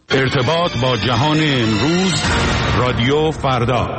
ارتباط با جهان امروز، رادیو فردا.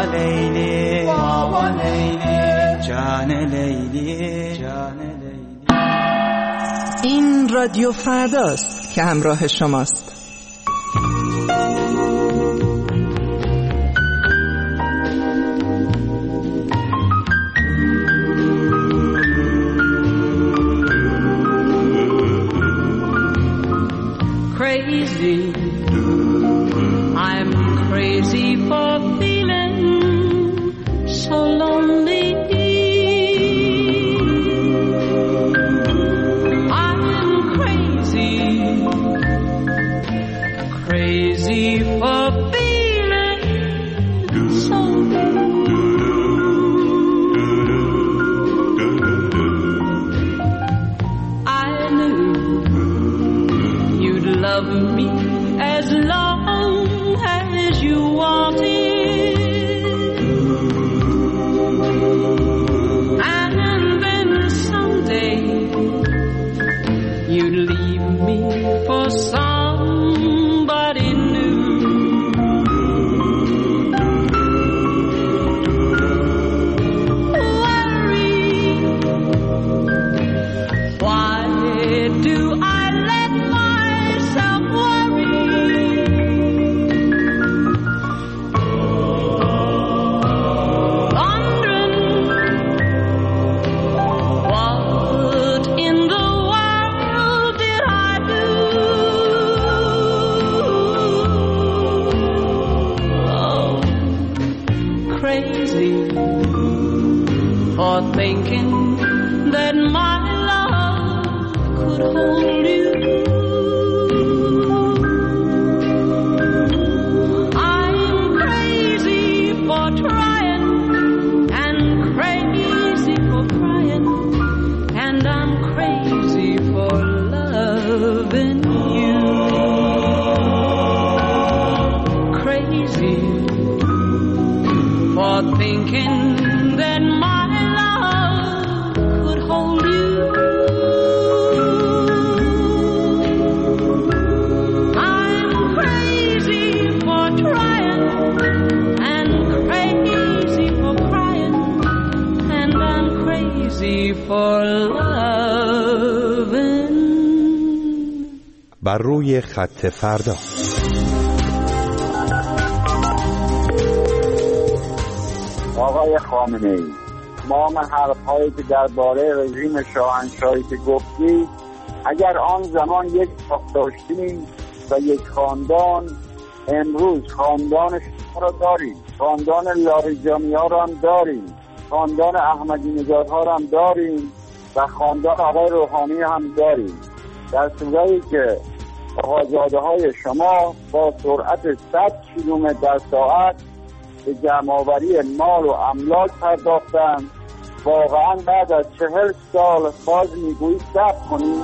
لیلی بابا لیلی جان لیلی جان لیلی. این رادیو فرداست که همراه شماست. Crazy, I'm crazy for feeling so lonely. I'm crazy, crazy for feeling so blue. I knew you'd love me as long as you wanted, and then someday you'd leave me for somebody new. Worry, why do I let myself worry? Wondering what in the world did I do? Oh, crazy for thinking that my love could hold you. I'm crazy for trying and crazy for crying, and I'm crazy for loving you. Crazy for thinking that my love could hold you. I'm crazy for trying and crazy for crying, and I'm crazy for loving. بر روی خط فردا. آقای خامنه‌ای، تمام حرف‌هایی که درباره رژیم شاهنشاهی که گفتی، اگر آن زمان یک باغ داشتیم و یک خاندان، امروز خاندان شما را داریم، خاندان لاریجانی‌ها را هم داریم، خاندان احمدی نژادها را هم داریم و خاندان آقای روحانی هم داریم. در صورتی که آقازاده‌های شما با سرعت 100 کیلومتر در ساعت به جمع‌آوری مال و املاک پرداختند، واقعا بعد از 40 سال باز میگویید صبر کنید؟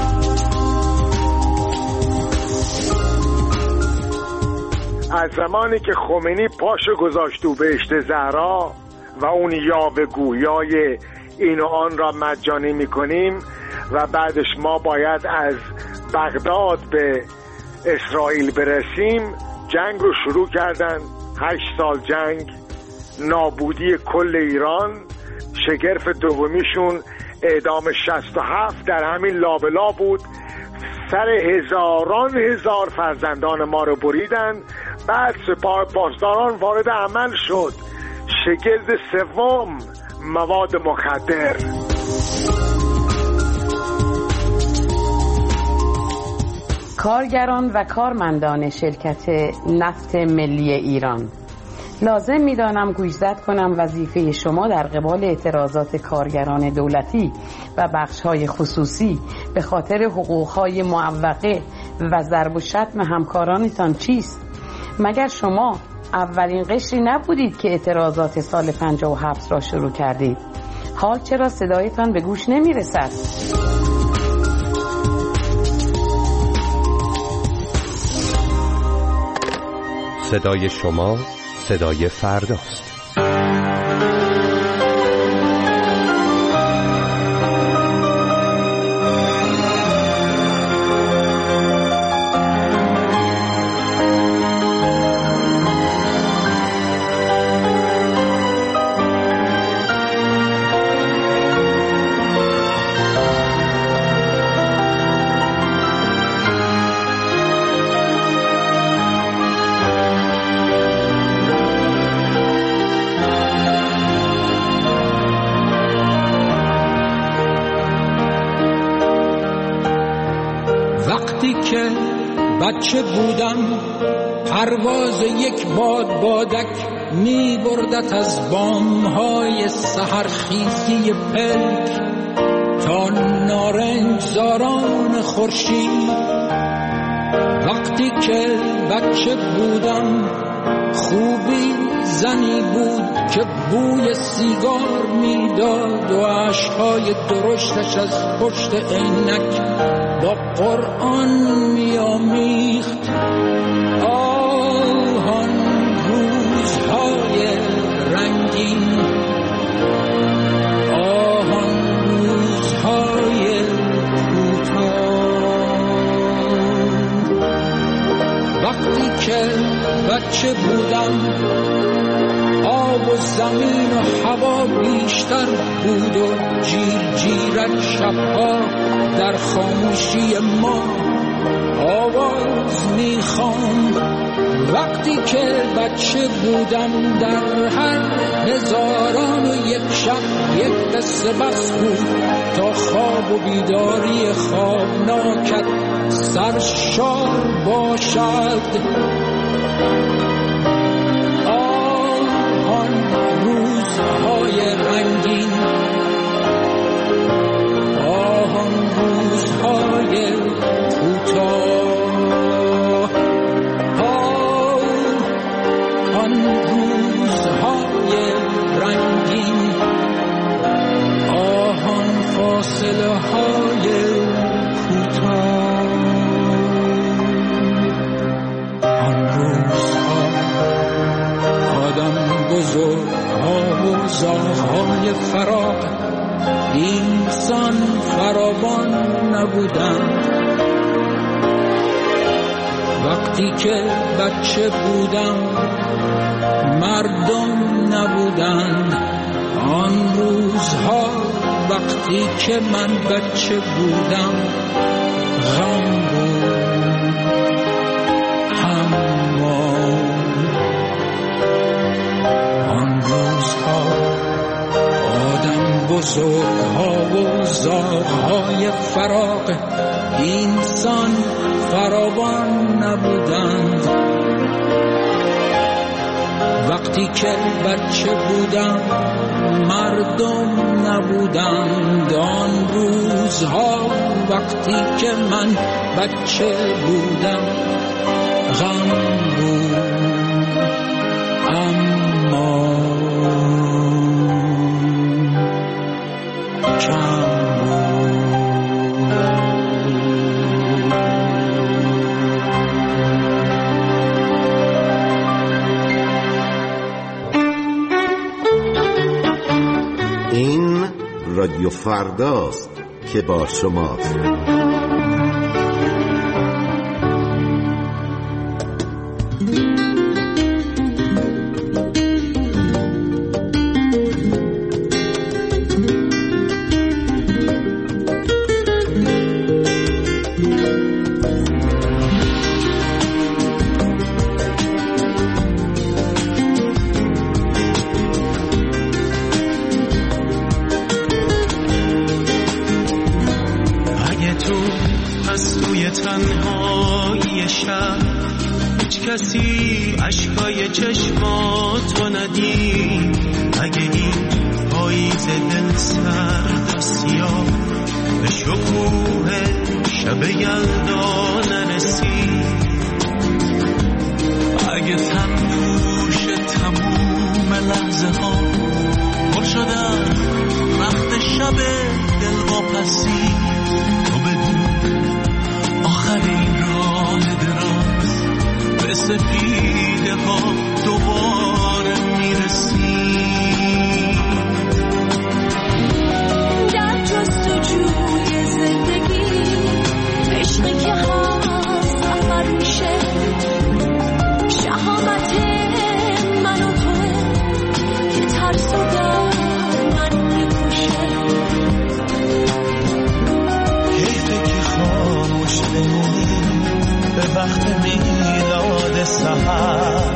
از زمانی که خمینی پاشو گذاشت تو بهشت زهرا و اون یاوه گویای این و آن را مجانی میکنیم و بعدش ما باید از بغداد به اسرائیل برسیم، جنگ رو شروع کردن. 8 سال جنگ، نابودی کل ایران، شگرف دومیشون اعدام 67 در همین لابلا بود. سر هزاران هزار فرزندان ما رو بریدن. بعد سپاه پاسداران وارد عمل شد. شگرد سوم، مواد مخدر. کارگران و کارمندان شرکت نفت ملی ایران، لازم می‌دانم گوشزد کنم وظیفه شما در قبال اعتراضات کارگران دولتی و بخش‌های خصوصی به خاطر حقوق‌های معوقه و ضرب و شتم همکارانتان چیست؟ مگر شما اولین قشری نبودید که اعتراضات سال 57 را شروع کردید؟ حال چرا صدایتان به گوش نمی‌رسد؟ صدای شما صدای فرداست. بچه بودم پرواز یک بادک می بردت از بامهای سحرخیزی پلک تا نارنجزاران خورشید. وقتی که بچه بودم خوبی زنی بود که بوی سیگار میداد و اشک‌های درشتش از پشت عینک با قرآن می‌آمیخت. آن روزهای رنگین، آن روزهای کوتاه. وقتی که بچه بودم آب و زمین و هوا بیشتر بود و جیرک شبها در خاموشی ما آواز میخواند. وقتی که بچه بودم در هر هزاران و یک شب یک قصه بس بود تا خواب و بیداری خوابناکت سرشار باشد. روزهای رنگین، آن روزهای کوتاه، آن روزهای رنگین، آن فاصله های کوتاه، آن روزها آدم بزرگ و زاغ‌های فراق اینسان فراوان نبودند. وقتی که بچه بودم مردم نبودند. آن روزها وقتی که من بچه بودم غم بود، بزرگ‌ها و زاغ‌های فراق اینسان فراوان نبودند. وقتی که بچه بودم مردم نبودند. آن روزها وقتی که من بچه بودم غم بود، اما این رادیو فرداست که با شماست. تنهایی شب هیچ کسی اشکای چشماتو ندید. اگه این پاییز دل سرد و سیاه به شکوه شب یلدا نرسید، اگه تنفوش تموم لحظه ها پر شدن وقت شب دلواپسی، تو بدون آخرین راه دراز به سفیده ها دوباره میرسی. در جستجوی زندگی عشقی که هست سفر میشه، شهامت من و توه که ترس و در من میپوشه. حیفه که خاموش بمونی به وقت میلاد سحر،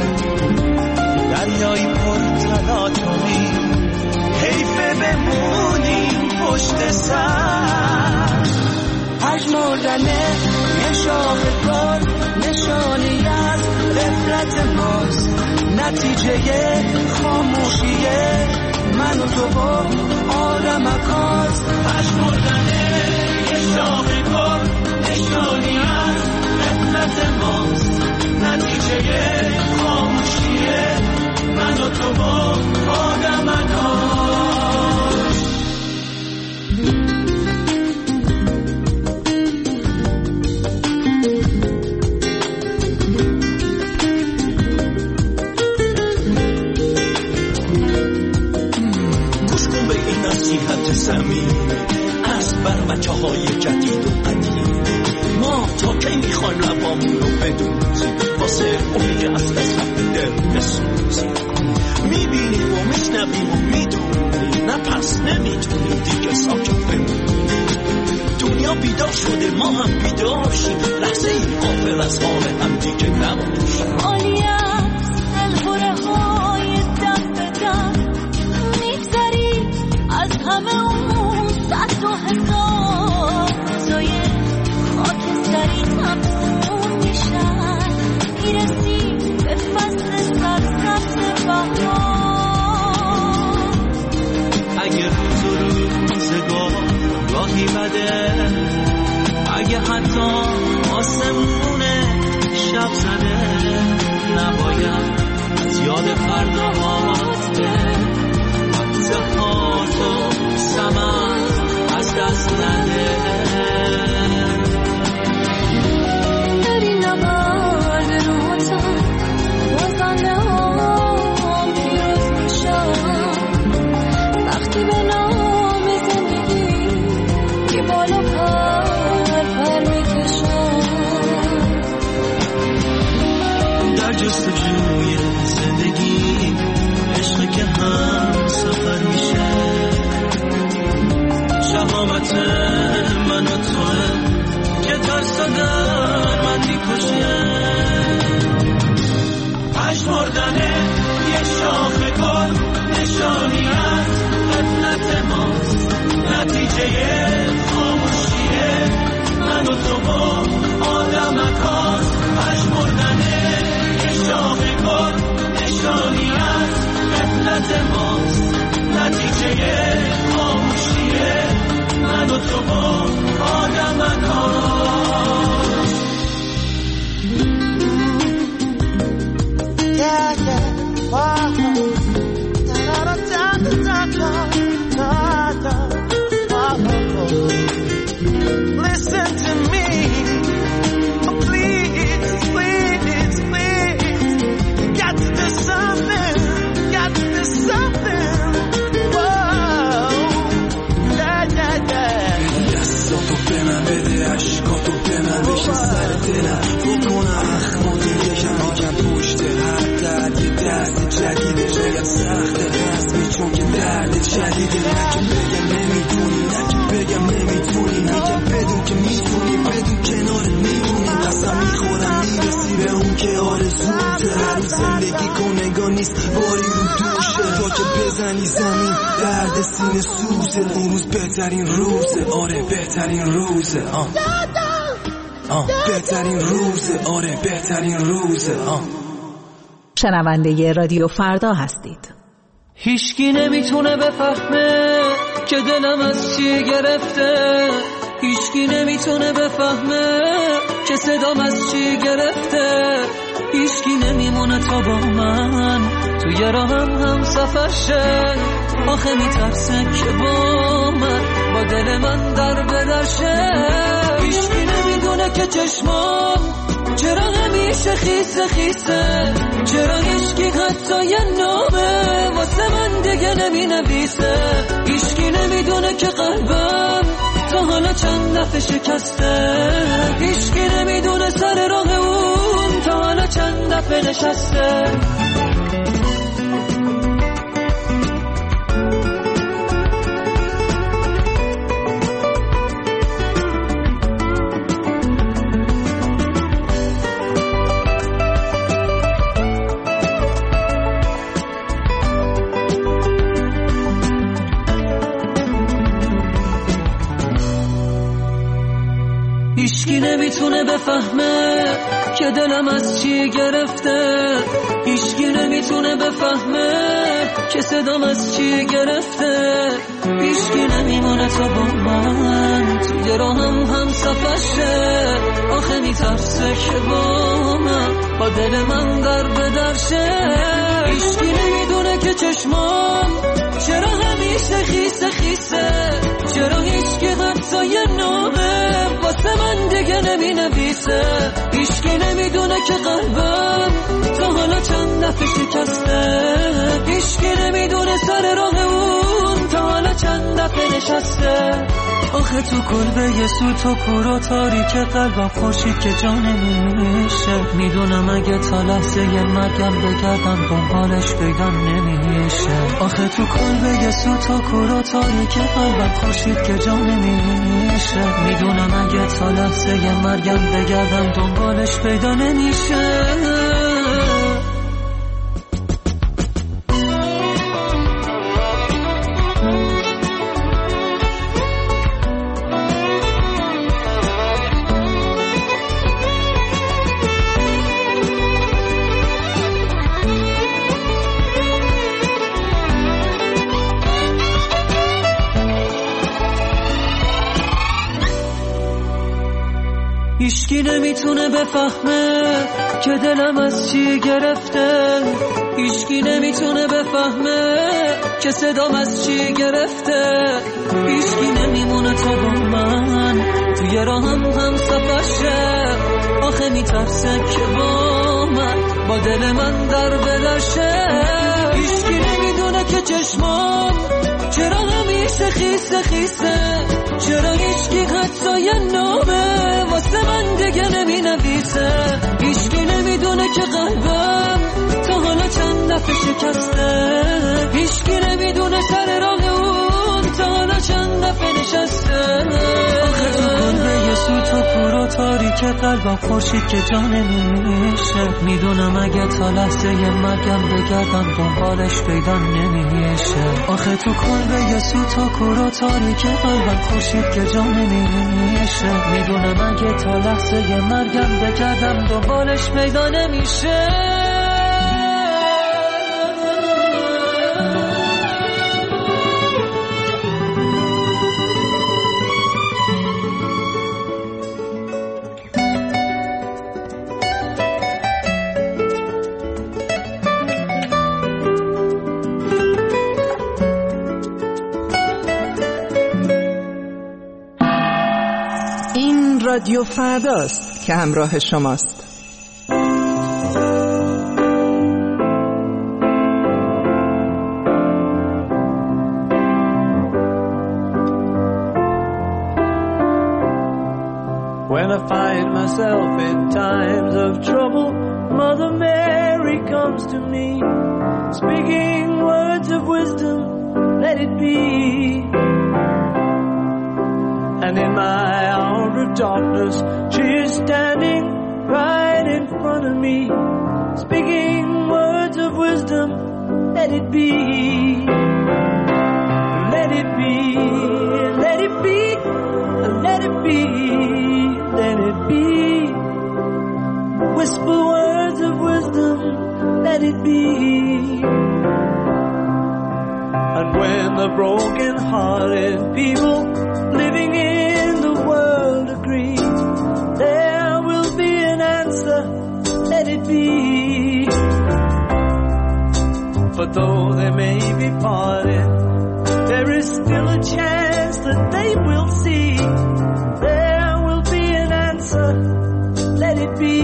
دریای پر تلاطمی حیفه بمونیم پشت سر. پژمردن یه شاخه گل نشانی از غفلت ماست، نتیجه خاموشی من و تو با آدمکاست. پشمردن یه شاخ گل نشانی از غفلت ماست، نتیجه خاموشی من و تو با آدمکاست. نصیحت زمین از برمچه‌های جدید و قدیم، ما تا کی میخوایم لبامون رو بدوزیم واسه اونی که از دست دل بسوزیم؟ میبینیم و میشنویم و میدونیم، نه پس نمیتونیم دیگه ساکت بمونیم. دنیا بیدار شده، ما هم بیدار شیم، لحظه ای غافل از حال هم دیگه نباشیم. عالی است دلخوره های دست به دست، میگذری از همه اون صد و هزار روزای خاکستری تموم میشن، میرسی به فصل سرسبز بهار. اگه روز و روزگار راهی بده، اگه حتی آسمونه شب زده، نباید از یاد فرداهات زخاتو سمن از دست نده. داری نبرد روزم بازنده هم پیروز میشم، وقتی به نام زندگی بی بالا پر میکشم. در جستجوی زندگی عشق که هم سفر میشه، شهامت من و توه که ترس در من میکشه. پشمردن یه شاخ گل نشانی از غفلت ماست، نتیجه خاموشیه من و تو با آدمکاست. پشمردن یه شاخ گل نشانی از غفلت ماست، نتیجه خاموشیه من و تو با آدمکاست. Yeah, yeah, wow. Listen to me, oh, please, please, please. Got to do something, got to do something. Whoa, yeah, yeah, yeah. دستاتو به من بده، عشقاتو به من بشه سر دلم، بکنم اخماتو یکم پشت هر درد یه دست جدیده. شاید سخته رسمی چون که درد جدیده، نه که بگم نمیدونی، نه که بگم نمیتونی، میگم بدون که میتونی، بدون کنار میمونی. قسم میخورم میرسی به اون که آرزوته، هر روز زندگی کنگاه نیست باری رو دوشه، تا که بزنی زمین درد سینه سوزه. اون روز بهترین روزه، آره بهترین روزه، بهترین روزه، آره بهترین روزه. شنونده رادیو فردا هستید. هیچکی نمیتونه بفهمه که دلم از چی گرفته، هیچکی نمیتونه بفهمه که صدام از چی گرفته، هیچکی نمیمونه تا با من توی راهم هم سفر شه. آخه میترسه که با من با دل من در بدر شه. هیچکی نمیدونه که چشمام چرا همیشه خیسه خیسه، چرا هیچکی حتی یه نامه واسه من دیگه نمی نویسه. هیچکی نمیدونه که قلبم تا حالا چند دفعه شکسته، هیچکی نمیدونه سر راه اون تا حالا چند دفعه نشسته. هیچکی نمیتونه بفهمه که دلم از چی گرفته، هیچکی نمیتونه بفهمه که صدام از چی گرفته، هیچکی نمیمونه تا با من توی راهم هم صفشه، آخه میترسه که با من با دل من در بدرشه، هیچکی نمیدونه که چشمام چرا همیشه خیسه خیسه، چرا هیچکی حتی یه نامه واسه من دیگه نمی نویسه، هیچکی نمیدونه که قلبم تا حالا چند دفعه شکسته، هیچکی نمیدونه سر راه اون تا حالا چند دفعه نشسته، آخه تو کلبه یه سوت و کور و تاریک قلبم خورشید که جا نمیشه، میدونم اگه تا لحظه یه مرگم بگردم دنبالش پیدا نمیشه، آخه تو کلبه یه سوت و کور و تاریک قلبم خورشید که جا نمیشه، میدونم اگه تا لحظه یه مرگم بگردم دنبالش پیدا نمیشه. هیچکی نمیتونه بفهمه که دلم از چی گرفته، هیچکی نمیتونه بفهمه که صدام از چی گرفته، هیچکی نمیمونه تا با من توی راهم هم صفشه، آخه میترسه که با من با دل من در بدرشه، هیچکی نمیدونه که چشمام چرا همیشه خیسه خیسه، چرا هیچکی حتی یه نامه واسه من دیگه نمی نویسه، هیچکی نمیدونه که قلبم تا حالا چند دفعه شکسته، هیچکی نمیدونه سر راه اون تا حالا چند دفعه نشسته، آخه تو کلبه یه سوت و کور و تاریک قلبم خورشید که جا نمیشه، میدونم اگه تا لحظه یه مرگم بگردم دنبالش پیدا نمیشه، آخه تو کلبه یه سوت و کور و تاریک قلبم خورشید که جا نمیشه، میدونم اگه تا لحظه یه مرگم بگردم دنبالش پیدا نمیشه. رادیو فرداست که همراه شماست. When I find myself in times of trouble, Mother Mary comes to me, speaking words of wisdom, let it be. And in my hour of darkness, she is standing right in front of me, speaking words of wisdom, let it be. Let it be, let it be, let it be, let it be. Whisper words of wisdom, let it be. And when the broken-hearted people living in the world agree, there will be an answer, let it be. But though they may be parted, there is still a chance that they will see. There will be an answer, let it be.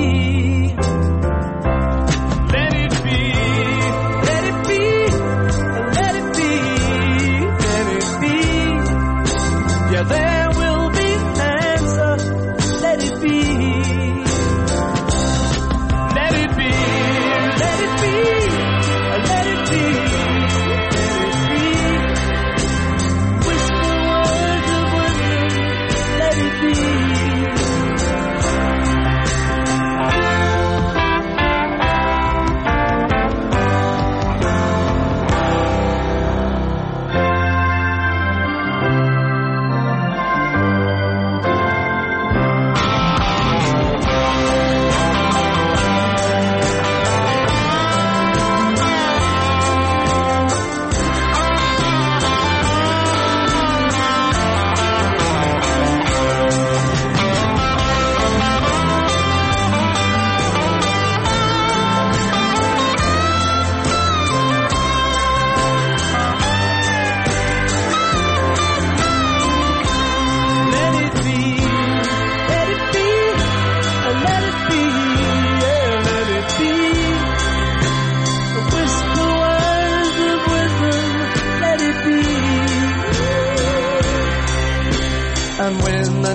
Let it be, let it be, let it be, let it be. Yeah, there will be an answer, let it be. Let it be, let it be, let it be, let it be. Whisper words of wisdom, let it be.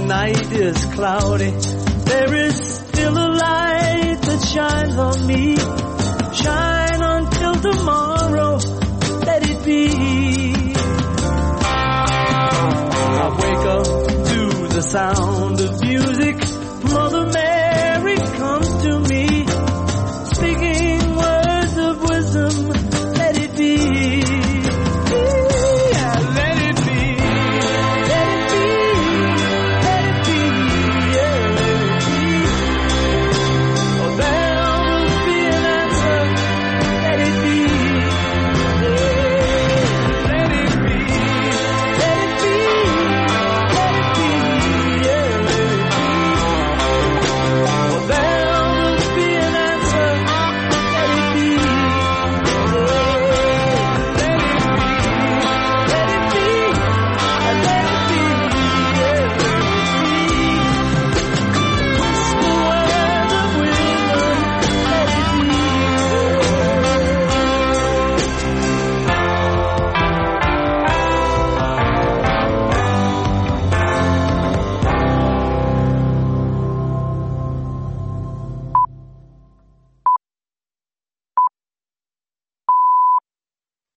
night is cloudy, there is still a light that shines on me. Shine until tomorrow, let it be. I wake up to the sound